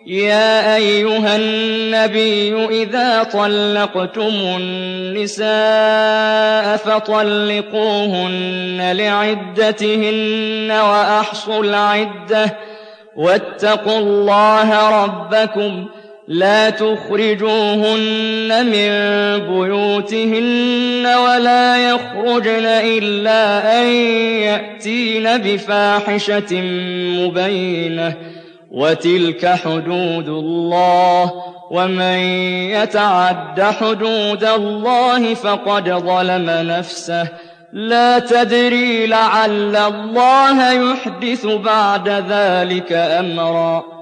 يَا أَيُّهَا النَّبِيُّ إِذَا طَلَّقْتُمُ النِّسَاءَ فَطَلِّقُوهُنَّ لِعِدَّتِهِنَّ وَأَحْصُوا الْعِدَّةَ ۖ وَاتَّقُوا اللَّهَ رَبَّكُمْ لَا تُخْرِجُوهُنَّ مِن بُيُوتِهِنَّ وَلَا يَخْرُجْنَ إِلَّا أَن يَأْتِينَ بِفَاحِشَةٍ مُّبَيِّنَةٍ ۚ وَتِلْكَ حُدُودُ اللَّهِ ۚ وَمَن يَتَعَدَّ حُدُودَ اللَّهِ فَقَدْ ظَلَمَ نَفْسَهُ ۚ لَا تَدْرِي لَعَلَّ اللَّهَ يُحْدِثُ بَعْدَ ذَٰلِكَ أَمْرًا.